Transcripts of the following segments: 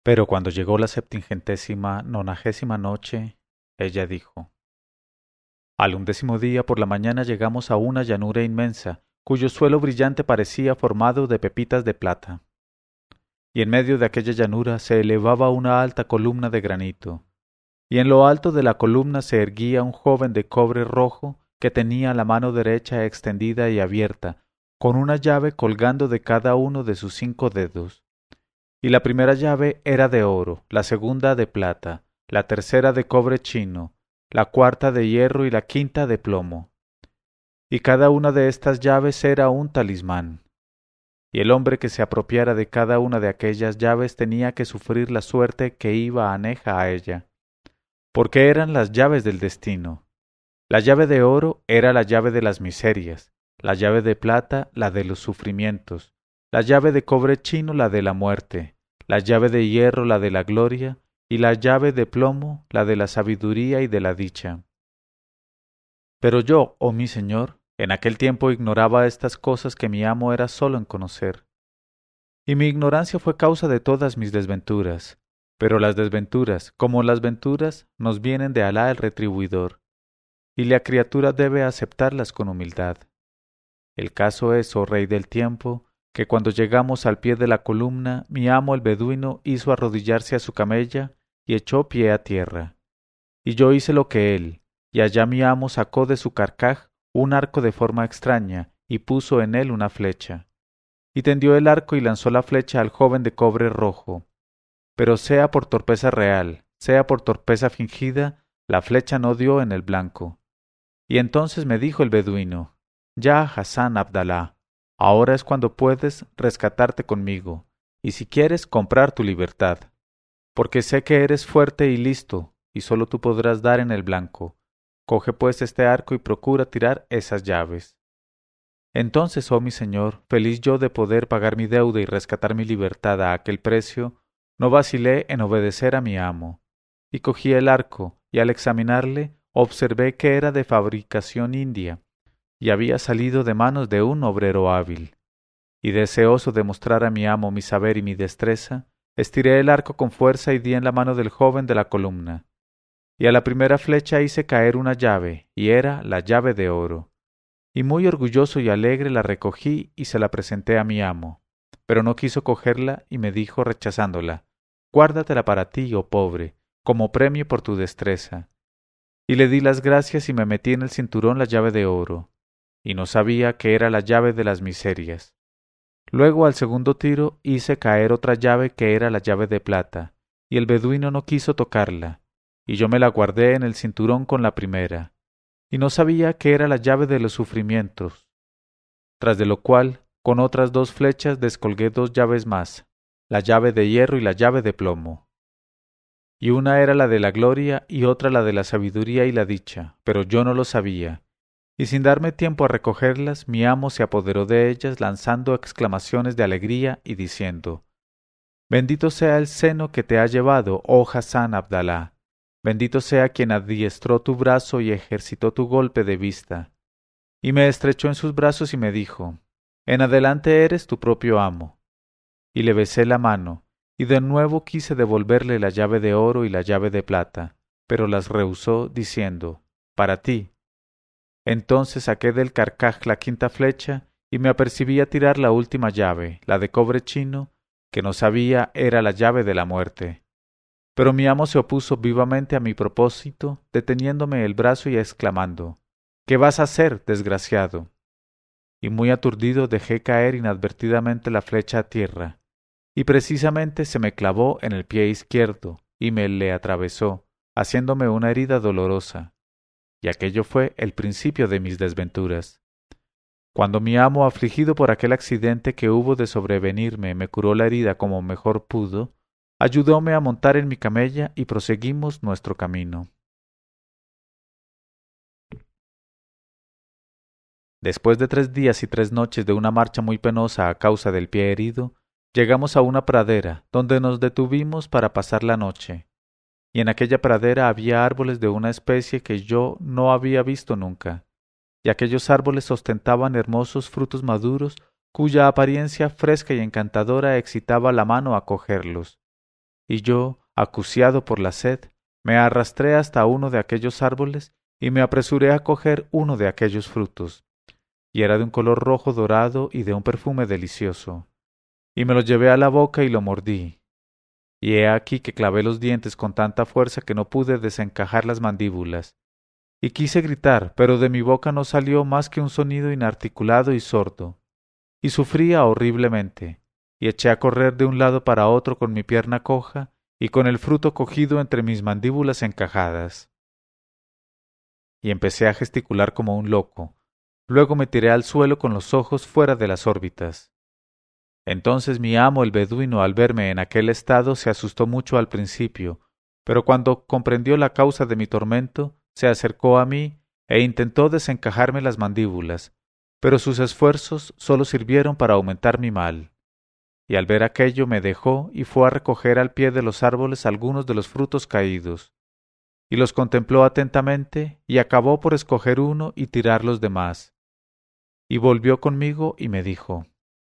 Pero cuando llegó la 790ª noche, ella dijo: Al 11º día por la mañana llegamos a una llanura inmensa, cuyo suelo brillante parecía formado de pepitas de plata. Y en medio de aquella llanura se elevaba una alta columna de granito, y en lo alto de la columna se erguía un joven de cobre rojo que tenía la mano derecha extendida y abierta, con una llave colgando de cada uno de sus 5 dedos. Y la primera llave era de oro, la segunda de plata, la tercera de cobre chino, la cuarta de hierro y la quinta de plomo. Y cada una de estas llaves era un talismán. Y el hombre que se apropiara de cada una de aquellas llaves tenía que sufrir la suerte que iba aneja a ella, porque eran las llaves del destino. La llave de oro era la llave de las miserias, la llave de plata la de los sufrimientos, la llave de cobre chino la de la muerte, la llave de hierro la de la gloria, y la llave de plomo la de la sabiduría y de la dicha. Pero yo, oh mi señor, en aquel tiempo ignoraba estas cosas que mi amo era solo en conocer. Y mi ignorancia fue causa de todas mis desventuras. Pero las desventuras, como las venturas, nos vienen de Alá el Retribuidor, y la criatura debe aceptarlas con humildad. El caso es, oh rey del tiempo, que cuando llegamos al pie de la columna, mi amo el beduino hizo arrodillarse a su camella y echó pie a tierra. Y yo hice lo que él, y allá mi amo sacó de su carcaj un arco de forma extraña, y puso en él una flecha. Y tendió el arco y lanzó la flecha al joven de cobre rojo. Pero sea por torpeza real, sea por torpeza fingida, la flecha no dio en el blanco. Y entonces me dijo el beduino: Ya, Hassan Abdalá, ahora es cuando puedes rescatarte conmigo, y si quieres comprar tu libertad, porque sé que eres fuerte y listo, y solo tú podrás dar en el blanco. Coge pues este arco y procura tirar esas llaves. Entonces, oh mi señor, feliz yo de poder pagar mi deuda y rescatar mi libertad a aquel precio, no vacilé en obedecer a mi amo, y cogí el arco, y al examinarle, observé que era de fabricación india, y había salido de manos de un obrero hábil. Y deseoso de mostrar a mi amo mi saber y mi destreza, estiré el arco con fuerza y di en la mano del joven de la columna. Y a la primera flecha hice caer una llave, y era la llave de oro. Y muy orgulloso y alegre la recogí y se la presenté a mi amo. Pero no quiso cogerla y me dijo rechazándola: Guárdatela para ti, oh pobre, como premio por tu destreza. Y le di las gracias y me metí en el cinturón la llave de oro, y no sabía que era la llave de las miserias. Luego al segundo tiro hice caer otra llave que era la llave de plata, y el beduino no quiso tocarla, y yo me la guardé en el cinturón con la primera, y no sabía que era la llave de los sufrimientos. Tras de lo cual, con otras 2 flechas descolgué 2 llaves más, la llave de hierro y la llave de plomo. Y una era la de la gloria y otra la de la sabiduría y la dicha, pero yo no lo sabía. Y sin darme tiempo a recogerlas, mi amo se apoderó de ellas lanzando exclamaciones de alegría y diciendo: Bendito sea el seno que te ha llevado, oh Hassan Abdalá. Bendito sea quien adiestró tu brazo y ejercitó tu golpe de vista. Y me estrechó en sus brazos y me dijo: En adelante eres tu propio amo. Y le besé la mano, y de nuevo quise devolverle la llave de oro y la llave de plata, pero las rehusó, diciendo: Para ti. Entonces saqué del carcaj la 5ª flecha, y me apercibí a tirar la última llave, la de cobre chino, que no sabía era la llave de la muerte. Pero mi amo se opuso vivamente a mi propósito, deteniéndome el brazo y exclamando: ¿Qué vas a hacer, desgraciado? Y muy aturdido dejé caer inadvertidamente la flecha a tierra, y precisamente se me clavó en el pie izquierdo, y me le atravesó, haciéndome una herida dolorosa. Y aquello fue el principio de mis desventuras. Cuando mi amo, afligido por aquel accidente que hubo de sobrevenirme, me curó la herida como mejor pudo, ayudóme a montar en mi camella y proseguimos nuestro camino. Después de 3 días y 3 noches de una marcha muy penosa a causa del pie herido, llegamos a una pradera, donde nos detuvimos para pasar la noche. Y en aquella pradera había árboles de una especie que yo no había visto nunca, y aquellos árboles ostentaban hermosos frutos maduros, cuya apariencia fresca y encantadora excitaba la mano a cogerlos. y yo, acuciado por la sed, me arrastré hasta uno de aquellos árboles y me apresuré a coger uno de aquellos frutos, y era de un color rojo dorado y de un perfume delicioso. Y me lo llevé a la boca y lo mordí. Y he aquí que clavé los dientes con tanta fuerza que no pude desencajar las mandíbulas. Y quise gritar, pero de mi boca no salió más que un sonido inarticulado y sordo. Y sufría horriblemente, y eché a correr de un lado para otro con mi pierna coja y con el fruto cogido entre mis mandíbulas encajadas. Y empecé a gesticular como un loco. Luego me tiré al suelo con los ojos fuera de las órbitas. Entonces mi amo el beduino al verme en aquel estado se asustó mucho al principio, pero cuando comprendió la causa de mi tormento, se acercó a mí e intentó desencajarme las mandíbulas, pero sus esfuerzos sólo sirvieron para aumentar mi mal. Y al ver aquello me dejó y fue a recoger al pie de los árboles algunos de los frutos caídos, y los contempló atentamente y acabó por escoger uno y tirar los demás. Y volvió conmigo y me dijo: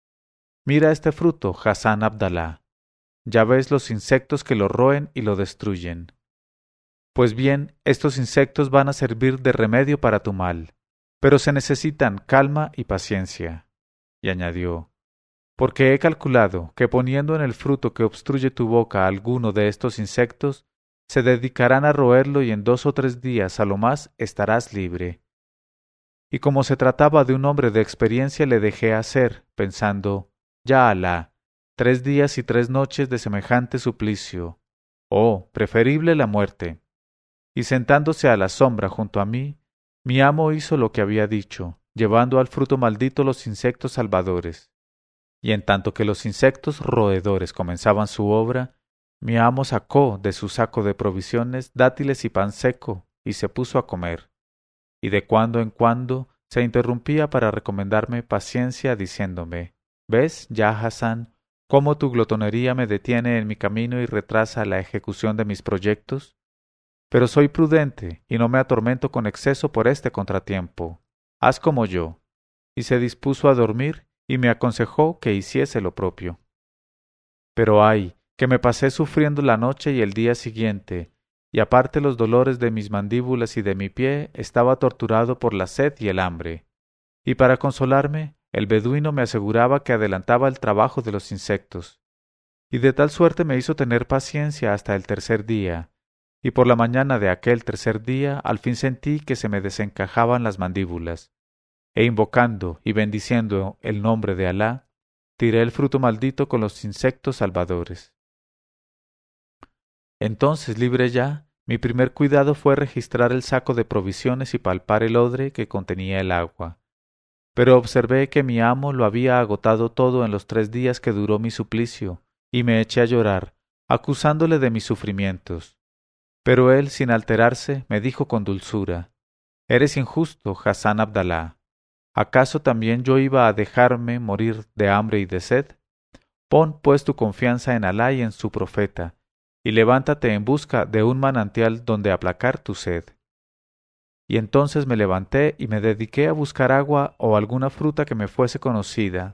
Mira este fruto, Hassan Abdalá. Ya ves los insectos que lo roen y lo destruyen. Pues bien, estos insectos van a servir de remedio para tu mal, pero se necesitan calma y paciencia. Y añadió: Porque he calculado que poniendo en el fruto que obstruye tu boca alguno de estos insectos, se dedicarán a roerlo y en 2 o 3 días a lo más estarás libre. Y como se trataba de un hombre de experiencia, le dejé hacer, pensando: Ya Alá, 3 días y 3 noches de semejante suplicio. Oh, preferible la muerte. Y sentándose a la sombra junto a mí, mi amo hizo lo que había dicho, llevando al fruto maldito los insectos salvadores. Y en tanto que los insectos roedores comenzaban su obra, mi amo sacó de su saco de provisiones dátiles y pan seco, y se puso a comer. Y de cuando en cuando se interrumpía para recomendarme paciencia, diciéndome: ¿Ves, ya Hassan, cómo tu glotonería me detiene en mi camino y retrasa la ejecución de mis proyectos? Pero soy prudente y no me atormento con exceso por este contratiempo. Haz como yo. Y se dispuso a dormir y me aconsejó que hiciese lo propio. Pero ay, que me pasé sufriendo la noche y el día siguiente, y aparte los dolores de mis mandíbulas y de mi pie, estaba torturado por la sed y el hambre. Y para consolarme, el beduino me aseguraba que adelantaba el trabajo de los insectos. Y de tal suerte me hizo tener paciencia hasta el 3er día, y por la mañana de aquel 3er día al fin sentí que se me desencajaban las mandíbulas, e invocando y bendiciendo el nombre de Alá, tiré el fruto maldito con los insectos salvadores. Entonces, libre ya, mi primer cuidado fue registrar el saco de provisiones y palpar el odre que contenía el agua. Pero observé que mi amo lo había agotado todo en los 3 días que duró mi suplicio, y me eché a llorar, acusándole de mis sufrimientos. Pero él, sin alterarse, me dijo con dulzura: Eres injusto, Hassan Abdalá. ¿Acaso también yo iba a dejarme morir de hambre y de sed? Pon pues tu confianza en Alá y en su profeta, y levántate en busca de un manantial donde aplacar tu sed. Y entonces me levanté y me dediqué a buscar agua o alguna fruta que me fuese conocida.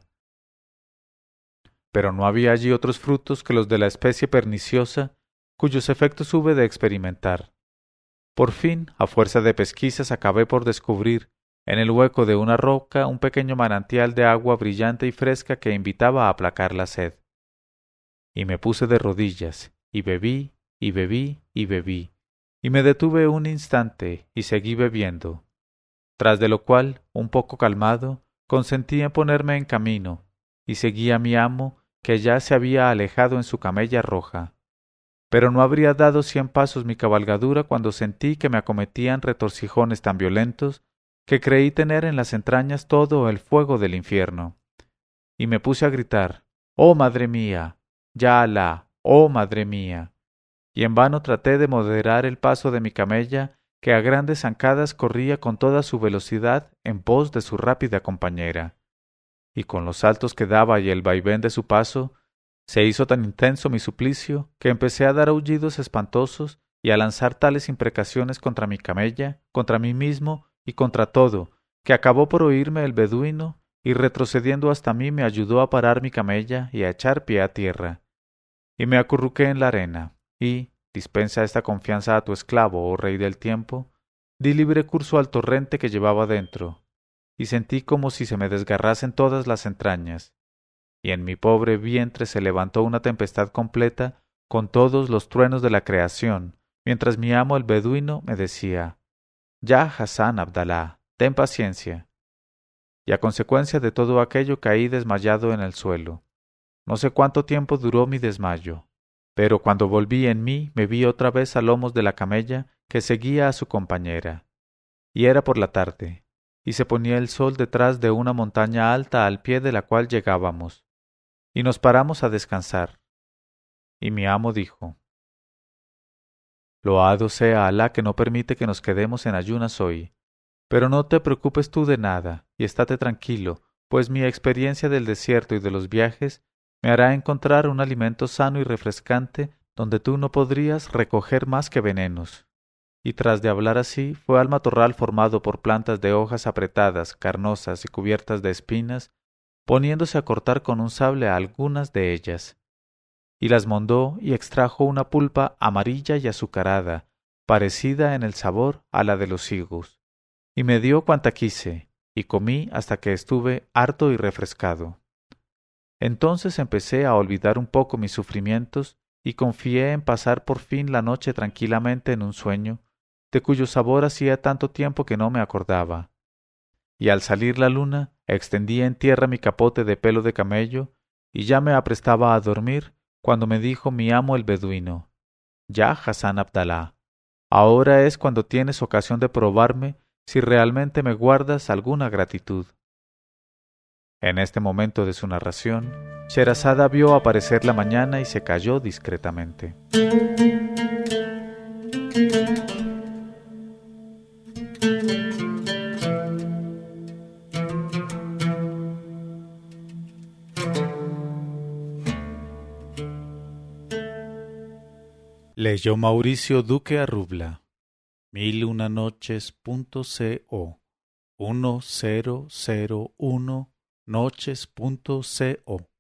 Pero no había allí otros frutos que los de la especie perniciosa, cuyos efectos hube de experimentar. Por fin, a fuerza de pesquisas, acabé por descubrir, en el hueco de una roca, un pequeño manantial de agua brillante y fresca que invitaba a aplacar la sed. Y me puse de rodillas, y bebí, y bebí, y bebí, y me detuve un instante, y seguí bebiendo. Tras de lo cual, un poco calmado, consentí en ponerme en camino, y seguí a mi amo, que ya se había alejado en su camella roja. Pero no habría dado 100 pasos mi cabalgadura cuando sentí que me acometían retorcijones tan violentos que creí tener en las entrañas todo el fuego del infierno. Y me puse a gritar: ¡Oh, madre mía! ¡Ya Alá! ¡Oh, madre mía! Y en vano traté de moderar el paso de mi camella, que a grandes zancadas corría con toda su velocidad en pos de su rápida compañera. Y con los saltos que daba y el vaivén de su paso, se hizo tan intenso mi suplicio que empecé a dar aullidos espantosos y a lanzar tales imprecaciones contra mi camella, contra mí mismo y contra todo, que acabó por oírme el beduino y retrocediendo hasta mí me ayudó a parar mi camella y a echar pie a tierra. y me acurruqué en la arena, y, dispensa esta confianza a tu esclavo, oh rey del tiempo, di libre curso al torrente que llevaba dentro, y sentí como si se me desgarrasen todas las entrañas, y en mi pobre vientre se levantó una tempestad completa con todos los truenos de la creación, mientras mi amo el beduino me decía: «Ya, Hassan Abdalá, ten paciencia». Y a consecuencia de todo aquello caí desmayado en el suelo. No sé cuánto tiempo duró mi desmayo, pero cuando volví en mí me vi otra vez a lomos de la camella que seguía a su compañera. Y era por la tarde, y se ponía el sol detrás de una montaña alta al pie de la cual llegábamos, y nos paramos a descansar. Y mi amo dijo: «Loado sea Alá que no permite que nos quedemos en ayunas hoy. Pero no te preocupes tú de nada, y estate tranquilo, pues mi experiencia del desierto y de los viajes me hará encontrar un alimento sano y refrescante donde tú no podrías recoger más que venenos». Y tras de hablar así, fue al matorral formado por plantas de hojas apretadas, carnosas y cubiertas de espinas, poniéndose a cortar con un sable a algunas de ellas. Y las mondó y extrajo una pulpa amarilla y azucarada, parecida en el sabor a la de los higos. Y me dio cuanta quise, y comí hasta que estuve harto y refrescado. Entonces empecé a olvidar un poco mis sufrimientos y confié en pasar por fin la noche tranquilamente en un sueño, de cuyo sabor hacía tanto tiempo que no me acordaba. Y al salir la luna, extendí en tierra mi capote de pelo de camello, y ya me aprestaba a dormir, cuando me dijo mi amo el beduino: «Ya, Hassan Abdalá, ahora es cuando tienes ocasión de probarme si realmente me guardas alguna gratitud». En este momento de su narración, Sherazada vio aparecer la mañana y se calló discretamente. Leyó Mauricio Duque Arrubla. 1001noches.co 1001noches.co